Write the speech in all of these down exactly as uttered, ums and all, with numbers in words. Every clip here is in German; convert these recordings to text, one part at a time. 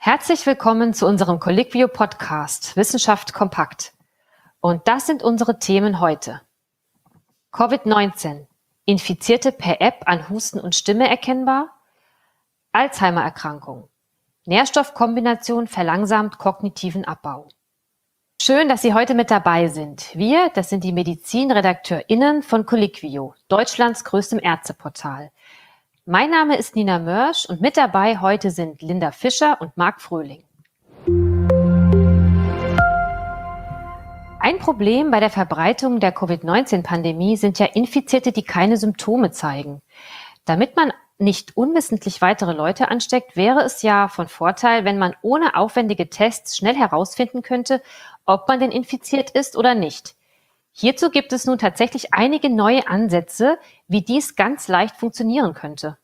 Herzlich willkommen zu unserem Colliquio-Podcast Wissenschaft kompakt. Und das sind unsere Themen heute. Covid neunzehn. Infizierte per App an Husten und Stimme erkennbar? Alzheimer-Erkrankung. Nährstoffkombination verlangsamt kognitiven Abbau. Schön, dass Sie heute mit dabei sind. Wir, das sind die MedizinredakteurInnen von Colliquio, Deutschlands größtem Ärzteportal. Mein Name ist Nina Mörsch und mit dabei heute sind Linda Fischer und Marc Fröhling. Ein Problem bei der Verbreitung der Covid neunzehn Pandemie sind ja Infizierte, die keine Symptome zeigen. Damit man nicht unwissentlich weitere Leute ansteckt, wäre es ja von Vorteil, wenn man ohne aufwendige Tests schnell herausfinden könnte, ob man denn infiziert ist oder nicht. Hierzu gibt es nun tatsächlich einige neue Ansätze, wie dies ganz leicht funktionieren könnte.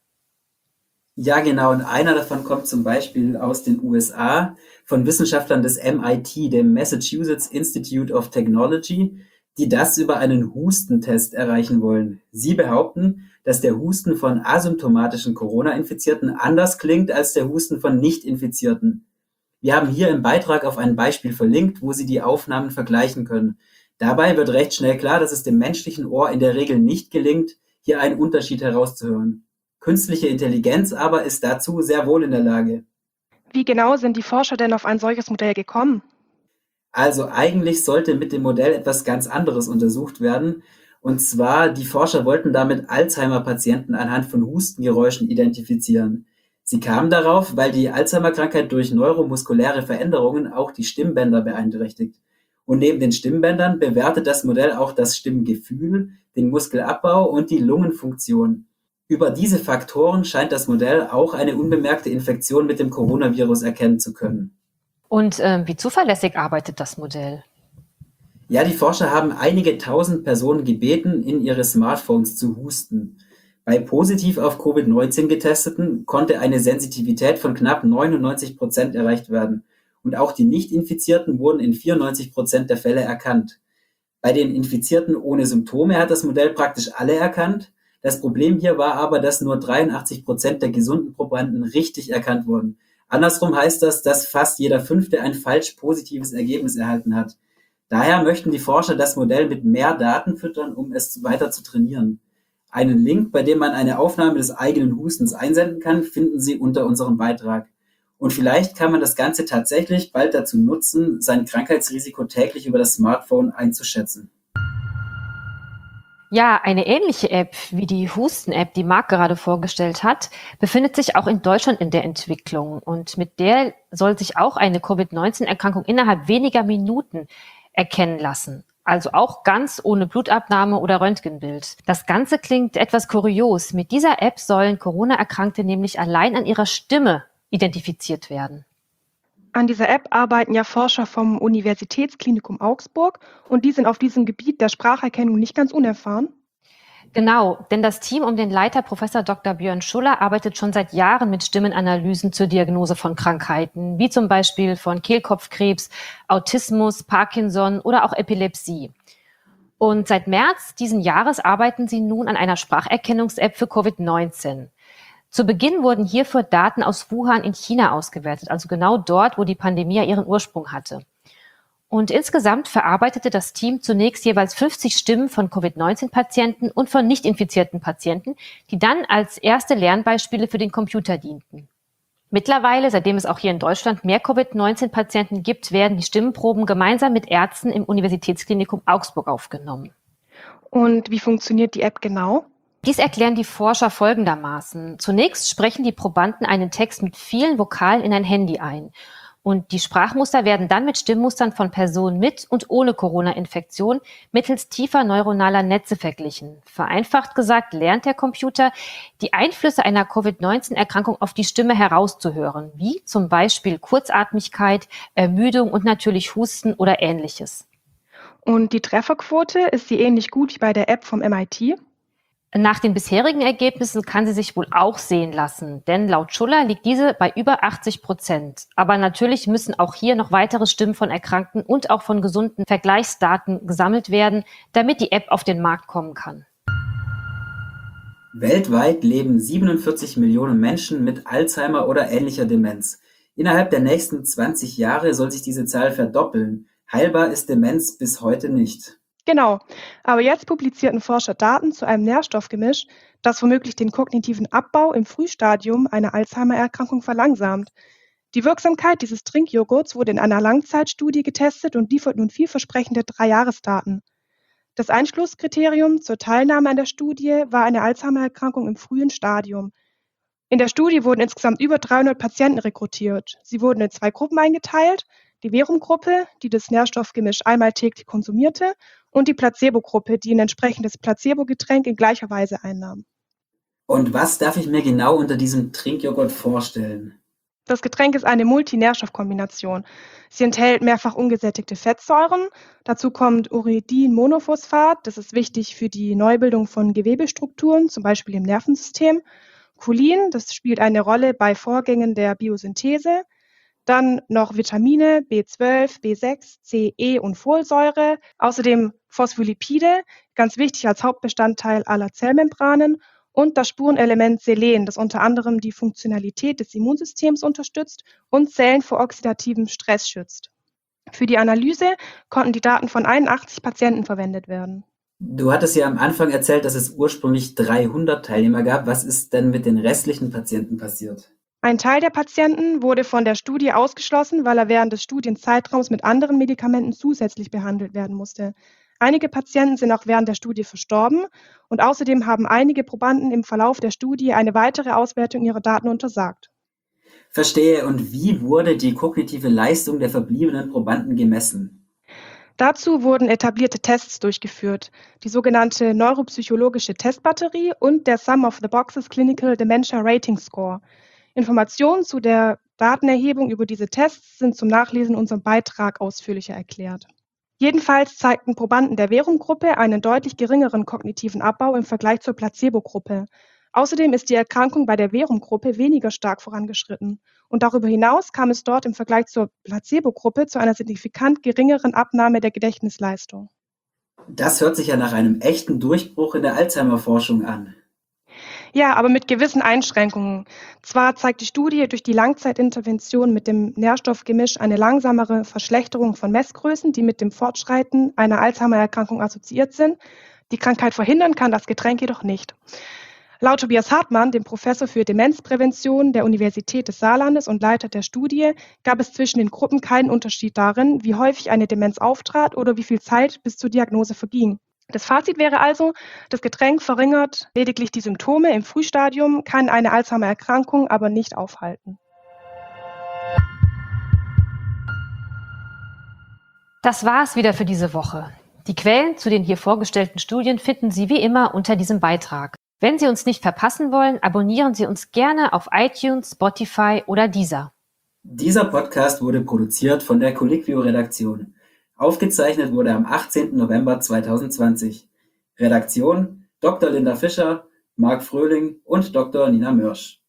Ja, genau. Und einer davon kommt zum Beispiel aus den U S A von Wissenschaftlern des M I T, dem Massachusetts Institute of Technology, die das über einen Hustentest erreichen wollen. Sie behaupten, dass der Husten von asymptomatischen Corona-Infizierten anders klingt als der Husten von Nicht-Infizierten. Wir haben hier im Beitrag auf ein Beispiel verlinkt, wo Sie die Aufnahmen vergleichen können. Dabei wird recht schnell klar, dass es dem menschlichen Ohr in der Regel nicht gelingt, hier einen Unterschied herauszuhören. Künstliche Intelligenz aber ist dazu sehr wohl in der Lage. Wie genau sind die Forscher denn auf ein solches Modell gekommen? Also eigentlich sollte mit dem Modell etwas ganz anderes untersucht werden. Und zwar, die Forscher wollten damit Alzheimer-Patienten anhand von Hustengeräuschen identifizieren. Sie kamen darauf, weil die Alzheimer-Krankheit durch neuromuskuläre Veränderungen auch die Stimmbänder beeinträchtigt. Und neben den Stimmbändern bewertet das Modell auch das Stimmgefühl, den Muskelabbau und die Lungenfunktion. Über diese Faktoren scheint das Modell auch eine unbemerkte Infektion mit dem Coronavirus erkennen zu können. Und äh, wie zuverlässig arbeitet das Modell? Ja, die Forscher haben einige tausend Personen gebeten, in ihre Smartphones zu husten. Bei positiv auf Covid neunzehn Getesteten konnte eine Sensitivität von knapp neunundneunzig Prozent erreicht werden. Und auch die Nicht-Infizierten wurden in vierundneunzig Prozent der Fälle erkannt. Bei den Infizierten ohne Symptome hat das Modell praktisch alle erkannt. Das Problem hier war aber, dass nur dreiundachtzig Prozent der gesunden Probanden richtig erkannt wurden. Andersrum heißt das, dass fast jeder Fünfte ein falsch positives Ergebnis erhalten hat. Daher möchten die Forscher das Modell mit mehr Daten füttern, um es weiter zu trainieren. Einen Link, bei dem man eine Aufnahme des eigenen Hustens einsenden kann, finden Sie unter unserem Beitrag. Und vielleicht kann man das Ganze tatsächlich bald dazu nutzen, sein Krankheitsrisiko täglich über das Smartphone einzuschätzen. Ja, eine ähnliche App wie die Husten-App, die Marc gerade vorgestellt hat, befindet sich auch in Deutschland in der Entwicklung. Und mit der soll sich auch eine Covid neunzehn Erkrankung innerhalb weniger Minuten erkennen lassen. Also auch ganz ohne Blutabnahme oder Röntgenbild. Das Ganze klingt etwas kurios. Mit dieser App sollen Corona-Erkrankte nämlich allein an ihrer Stimme identifiziert werden. An dieser App arbeiten ja Forscher vom Universitätsklinikum Augsburg und die sind auf diesem Gebiet der Spracherkennung nicht ganz unerfahren. Genau, denn das Team um den Leiter Professor Doktor Björn Schuller arbeitet schon seit Jahren mit Stimmenanalysen zur Diagnose von Krankheiten, wie zum Beispiel von Kehlkopfkrebs, Autismus, Parkinson oder auch Epilepsie. Und seit März diesen Jahres arbeiten sie nun an einer Spracherkennungs-App für Covid neunzehn. Zu Beginn wurden hierfür Daten aus Wuhan in China ausgewertet, also genau dort, wo die Pandemie ihren Ursprung hatte. Und insgesamt verarbeitete das Team zunächst jeweils fünfzig Stimmen von Covid neunzehn Patienten und von nicht infizierten Patienten, die dann als erste Lernbeispiele für den Computer dienten. Mittlerweile, seitdem es auch hier in Deutschland mehr Covid neunzehn Patienten gibt, werden die Stimmenproben gemeinsam mit Ärzten im Universitätsklinikum Augsburg aufgenommen. Und wie funktioniert die App genau? Dies erklären die Forscher folgendermaßen. Zunächst sprechen die Probanden einen Text mit vielen Vokalen in ein Handy ein. Und die Sprachmuster werden dann mit Stimmmustern von Personen mit und ohne Corona-Infektion mittels tiefer neuronaler Netze verglichen. Vereinfacht gesagt lernt der Computer, die Einflüsse einer Covid neunzehn Erkrankung auf die Stimme herauszuhören, wie zum Beispiel Kurzatmigkeit, Ermüdung und natürlich Husten oder Ähnliches. Und die Trefferquote, ist sie ähnlich gut wie bei der App vom M I T? Nach den bisherigen Ergebnissen kann sie sich wohl auch sehen lassen, denn laut Schuller liegt diese bei über achtzig Prozent. Aber natürlich müssen auch hier noch weitere Stimmen von Erkrankten und auch von gesunden Vergleichsdaten gesammelt werden, damit die App auf den Markt kommen kann. Weltweit leben siebenundvierzig Millionen Menschen mit Alzheimer oder ähnlicher Demenz. Innerhalb der nächsten zwanzig Jahre soll sich diese Zahl verdoppeln. Heilbar ist Demenz bis heute nicht. Genau, aber jetzt publizierten Forscher Daten zu einem Nährstoffgemisch, das womöglich den kognitiven Abbau im Frühstadium einer Alzheimer-Erkrankung verlangsamt. Die Wirksamkeit dieses Trinkjoghurts wurde in einer Langzeitstudie getestet und liefert nun vielversprechende Drei-Jahresdaten. Das Einschlusskriterium zur Teilnahme an der Studie war eine Alzheimer-Erkrankung im frühen Stadium. In der Studie wurden insgesamt über dreihundert Patienten rekrutiert. Sie wurden in zwei Gruppen eingeteilt: die Verum-Gruppe, die das Nährstoffgemisch einmal täglich konsumierte, und die Placebo-Gruppe, die ein entsprechendes Placebo-Getränk in gleicher Weise einnahm. Und was darf ich mir genau unter diesem Trinkjoghurt vorstellen? Das Getränk ist eine Multinährstoffkombination. Sie enthält mehrfach ungesättigte Fettsäuren. Dazu kommt Uridin-Monophosphat, das ist wichtig für die Neubildung von Gewebestrukturen, zum Beispiel im Nervensystem. Cholin, das spielt eine Rolle bei Vorgängen der Biosynthese. Dann noch Vitamine B zwölf, B sechs, C, E und Folsäure. Außerdem Phospholipide, ganz wichtig als Hauptbestandteil aller Zellmembranen. Und das Spurenelement Selen, das unter anderem die Funktionalität des Immunsystems unterstützt und Zellen vor oxidativem Stress schützt. Für die Analyse konnten die Daten von einundachtzig Patienten verwendet werden. Du hattest ja am Anfang erzählt, dass es ursprünglich dreihundert Teilnehmer gab. Was ist denn mit den restlichen Patienten passiert? Ein Teil der Patienten wurde von der Studie ausgeschlossen, weil er während des Studienzeitraums mit anderen Medikamenten zusätzlich behandelt werden musste. Einige Patienten sind auch während der Studie verstorben und außerdem haben einige Probanden im Verlauf der Studie eine weitere Auswertung ihrer Daten untersagt. Verstehe. Und wie wurde die kognitive Leistung der verbliebenen Probanden gemessen? Dazu wurden etablierte Tests durchgeführt, die sogenannte neuropsychologische Testbatterie und der Sum of the Boxes Clinical Dementia Rating Score. Informationen zu der Datenerhebung über diese Tests sind zum Nachlesen in unserem Beitrag ausführlicher erklärt. Jedenfalls zeigten Probanden der Verum-Gruppe einen deutlich geringeren kognitiven Abbau im Vergleich zur Placebo-Gruppe. Außerdem ist die Erkrankung bei der Verum-Gruppe weniger stark vorangeschritten. Und darüber hinaus kam es dort im Vergleich zur Placebo-Gruppe zu einer signifikant geringeren Abnahme der Gedächtnisleistung. Das hört sich ja nach einem echten Durchbruch in der Alzheimer-Forschung an. Ja, aber mit gewissen Einschränkungen. Zwar zeigt die Studie durch die Langzeitintervention mit dem Nährstoffgemisch eine langsamere Verschlechterung von Messgrößen, die mit dem Fortschreiten einer Alzheimer-Erkrankung assoziiert sind. Die Krankheit verhindern kann das Getränk jedoch nicht. Laut Tobias Hartmann, dem Professor für Demenzprävention der Universität des Saarlandes und Leiter der Studie, gab es zwischen den Gruppen keinen Unterschied darin, wie häufig eine Demenz auftrat oder wie viel Zeit bis zur Diagnose verging. Das Fazit wäre also, das Getränk verringert lediglich die Symptome im Frühstadium, kann eine Alzheimer-Erkrankung aber nicht aufhalten. Das war's wieder für diese Woche. Die Quellen zu den hier vorgestellten Studien finden Sie wie immer unter diesem Beitrag. Wenn Sie uns nicht verpassen wollen, abonnieren Sie uns gerne auf iTunes, Spotify oder Deezer. Dieser Podcast wurde produziert von der Colliquio-Redaktion. Aufgezeichnet wurde am achtzehnten November zweitausendzwanzig. Redaktion: Doktor Linda Fischer, Marc Fröhling und Doktor Nina Mörsch.